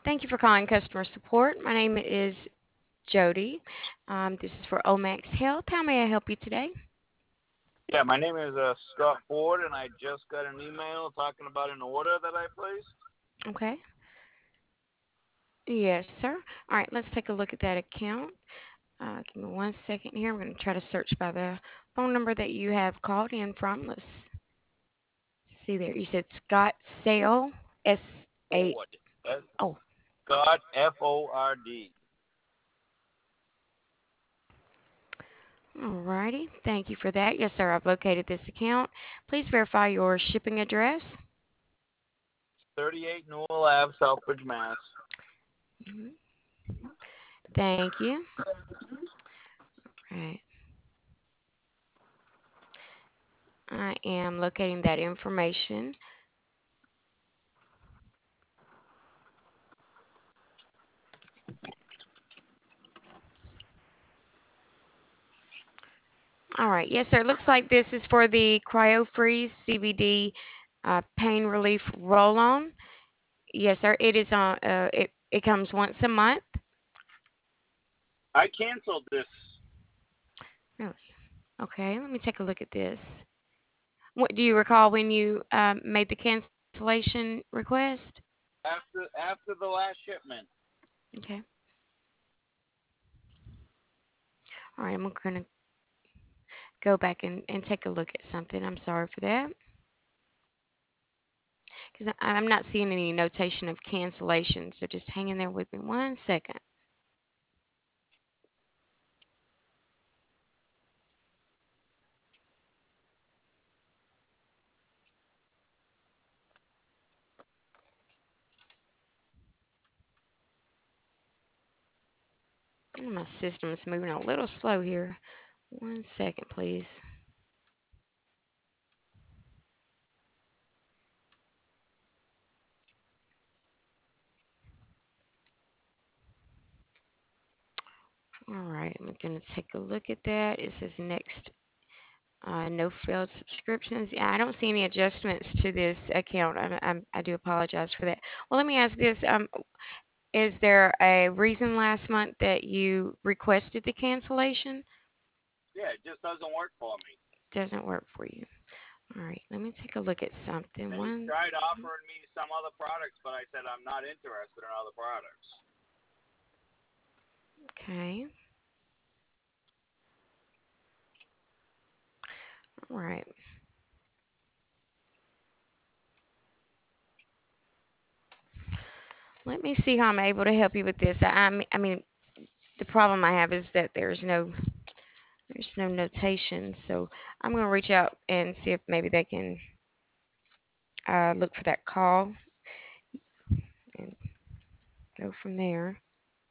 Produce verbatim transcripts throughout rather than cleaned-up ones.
Thank you for calling customer support. My name is Jody. Um, this is for Omax Health. How may I help you today? Yeah, my name is uh, Scott Ford, and I just got an email talking about an order that I placed. Okay. Yes, sir. All right, let's take a look at that account. Uh, give me one second here. I'm going to try to search by the phone number that you have called in from. Let's see there. You said Scott Sale, S A. Ford. That's Oh, Scott F O R D. alrighty. Thank you for that. Yes, sir. I've located this account. Please verify your shipping address. thirty-eight Newell Ave, Southbridge, Mass. Mhm. Thank you. Right. I am locating that information. All right. Yes, sir. It looks like this is for the CryoFreeze C B D uh, pain relief roll-on. Yes, sir. It is on. Uh, it it comes once a month. I canceled this Really? Okay. Let me take a look at this. What do you recall when you um, made the cancellation request? after after the last shipment. Okay. All right. I'm gonna go back and, and take a look at something. I'm sorry for that because I'm not seeing any notation of cancellation. So just hang in there with me one second. My system is moving a little slow here. One second, please. All right, I'm going to take a look at that. It says next, uh, no failed subscriptions. Yeah, I don't see any adjustments to this account. I, I, I do apologize for that. Well, let me ask this. Um, is there a reason last month that you requested the cancellation? Yeah, it just doesn't work for me. Doesn't work for you. All right, let me take a look at something. They One, tried offering me some other products, but I said I'm not interested in other products. okay. All right. Let me see how I'm able to help you with this. I, I mean, I mean, the problem I have is that there's no there's no notation, so I'm gonna reach out and see if maybe they can uh, look for that call and go from there.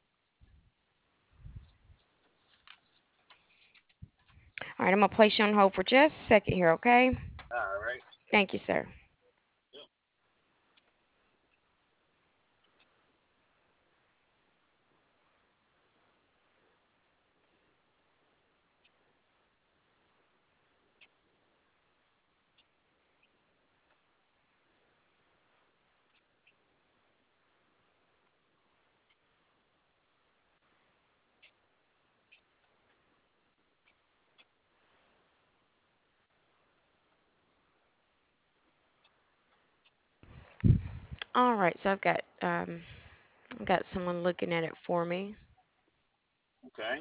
All right, I'm gonna place you on hold for just a second here, okay? All right. Thank you, sir. Yep. All right, so I've got um, I've got someone looking at it for me. Okay.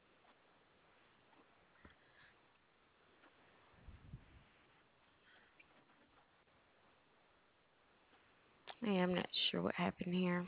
Yeah, I'm not sure what happened here.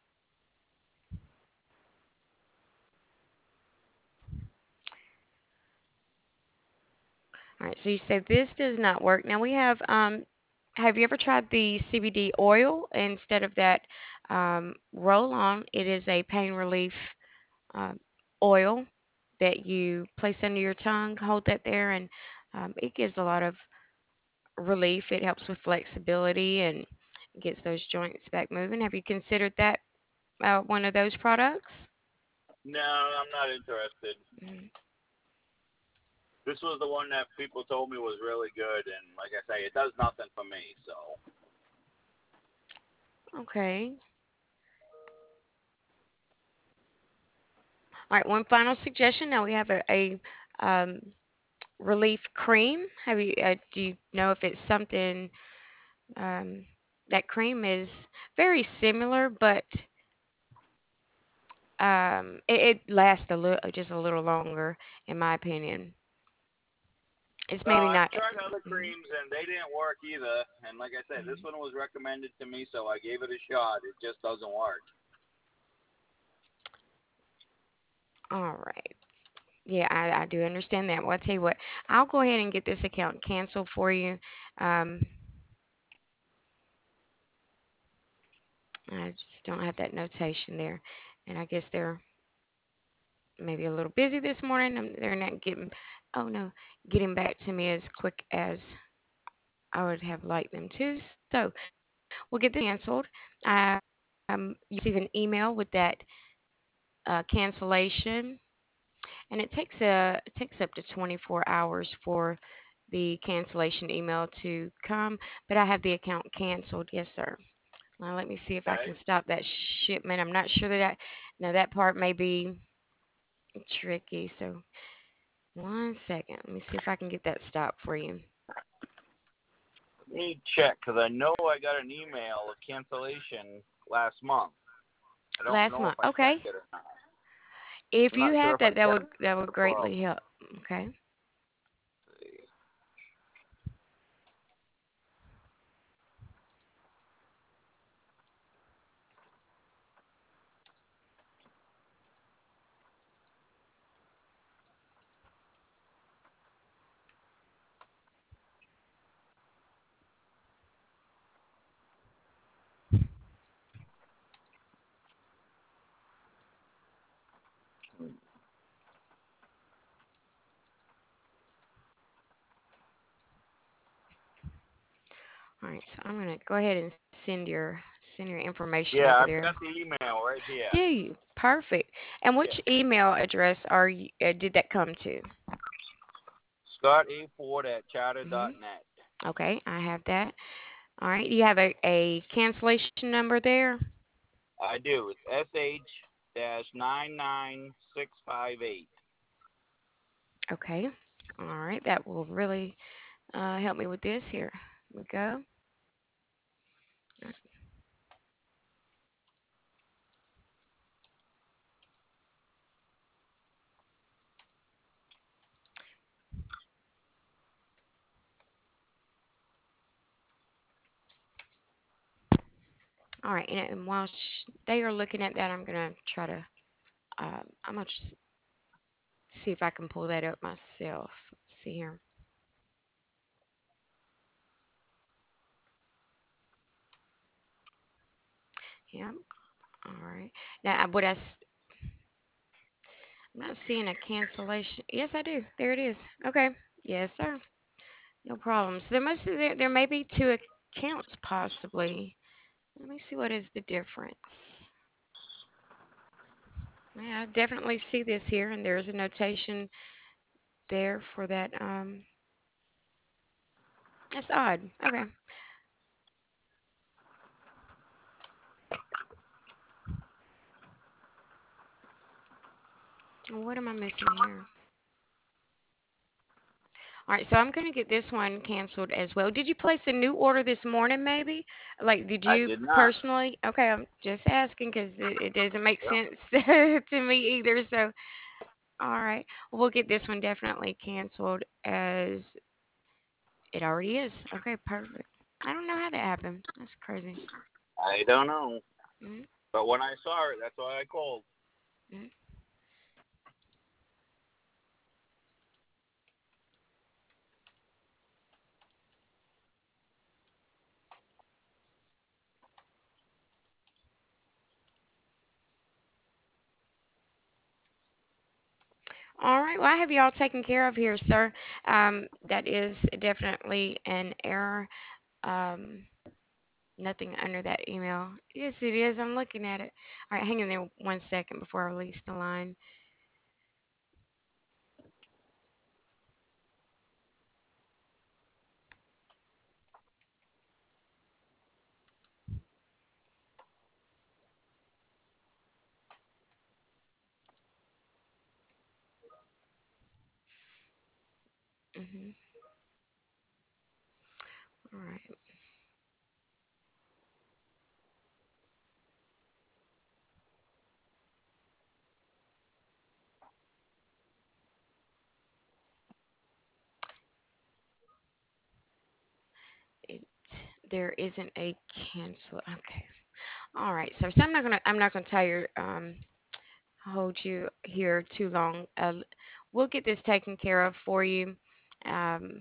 All right, so you say this does not work. Now we have um, have you ever tried the C B D oil instead of that um, roll on? It is a pain relief um, oil that you place under your tongue, hold that there, and um, it gives a lot of relief. It helps with flexibility and gets those joints back moving. Have you considered that uh, one of those products? No, I'm not interested. Mm, This was the one that people told me was really good, and like I say, it does nothing for me. So okay. All right, one final suggestion. Now we have a, a um, relief cream. Have you? Uh, do you know if it's something? Um, that cream is very similar, but um, it, it lasts a little, just a little longer, in my opinion. It's Well, maybe I've not. tried other Mhm. creams and they didn't work either. And like I said, this Mhm. one was recommended to me, so I gave it a shot. It just doesn't work. All right. Yeah, I, I do understand that. Well, I'll tell you what, I'll go ahead and get this account canceled for you. Um, I just don't have that notation there. And I guess they're maybe a little busy this morning. Um, They're not getting, oh no, getting back to me as quick as I would have liked them to. So we'll get this canceled. Um, you receive an email with that uh, cancellation, and it takes a it takes up to twenty-four hours for the cancellation email to come. But I have the account canceled. Yes, sir. Now let me see if I Okay. can stop that shipment. I'm not sure that I, now that part may be tricky. So one second. Let me see if I can get that stopped for you. Let me check because I know I got an email of cancellation last month. I don't Last know if month. I checked Okay. it or not. If I'm you not sure have if I that, that checked would that it. would The problem. greatly help. Okay. All right. So I'm gonna go ahead and send your send your information Yeah, over I've there. got the email right here. Do you? Perfect. And Yeah. which email address are you, uh, did that come to? Scott A. Ford at charter Hmm. dot net. Okay, I have that. All right. Do you have a, a cancellation number there? I do. It's S H dash nine nine six five eight. Okay. All right. That will really uh, help me with this. Here we go. All right. And, and while sh- they are looking at that, I'm gonna try to. Uh, I'm gonna just see if I can pull that up myself. Let's see here. Yeah. All right. Now, what I s- I'm not seeing a cancellation. Yes, I do. There it is. Okay. Yes, sir. No problem. So there must there there may be two accounts possibly. Let me see what is the difference. Yeah, I definitely see this here, and there's a notation there for that. Um, that's odd. Okay. What am I missing here? All right, so I'm gonna get this one canceled as well. Did you place a new order this morning, maybe? Like, did I you did not. personally? Okay, I'm just asking because it, it doesn't make Yep. sense to me either. So, all right, we'll get this one definitely canceled as it already is. Okay, perfect. I don't know how that happened. That's crazy. I don't know. Hmm. But when I saw it, that's why I called. Hmm. All right, well, I have you all taken care of here, sir. Um, that is definitely an error. Um, Nothing under that email. Yes, it is. I'm looking at it. All right, hang in there one second before I release the line. Mhm. All right. It, there isn't a cancel. Okay. All right. So, so I'm not gonna I'm not gonna tell you um hold you here too long. Uh, we'll get this taken care of for you. Um,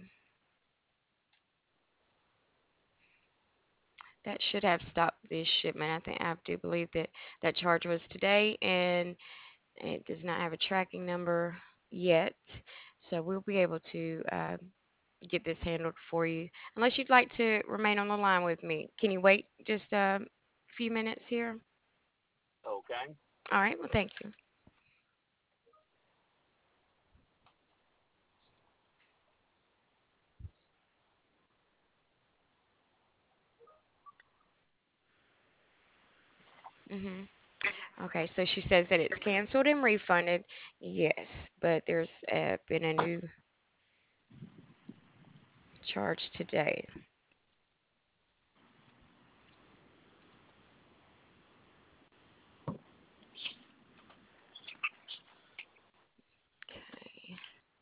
that should have stopped this shipment. I think I do believe that that charge was today, and it does not have a tracking number yet. So we'll be able to uh, get this handled for you. Unless you'd like to remain on the line with me. Can you wait just a few minutes here? Okay. All right. Well, thank you. hmm Okay, so she says that it's canceled and refunded. Yes, but there's uh, been a new charge today. Okay.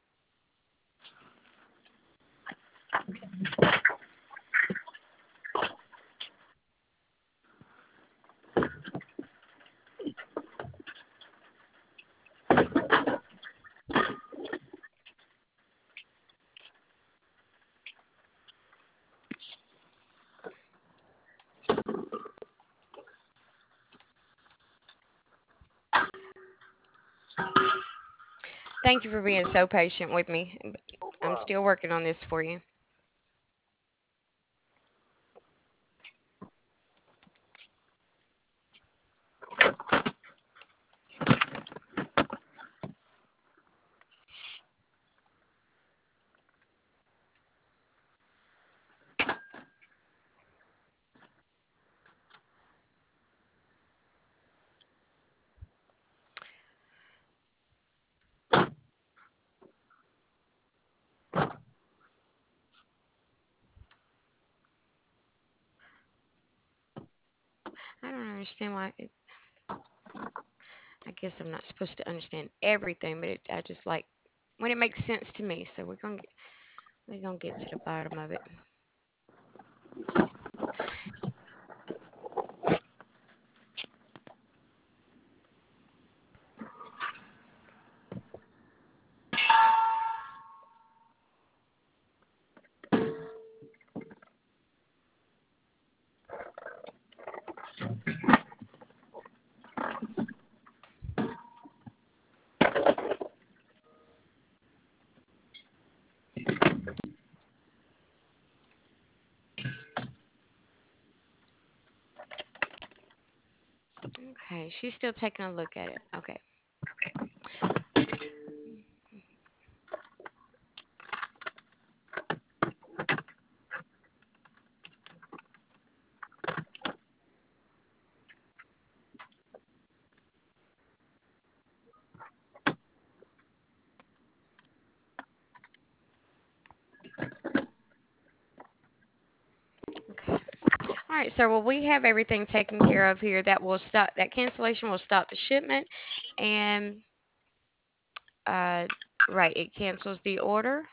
Thank you for being so patient with me. No I'm problem. still working on this for you. I don't understand why. It, I guess I'm not supposed to understand everything, but it, I just like when it makes sense to me. So we're gonna get, we're gonna get to the bottom of it. Okay, she's still taking a look at it. Okay. Okay. All right, so well, we have everything taken care of here. That will stop. That cancellation will stop the shipment, and uh, right, it cancels the order.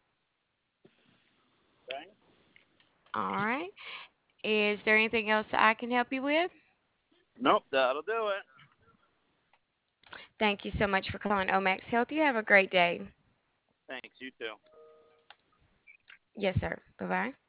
Okay. All right. Is there anything else I can help you with? Nope, that'll do it. Thank you so much for calling Omax Health. You have a great day. Thanks. You too. Yes, sir. Bye bye.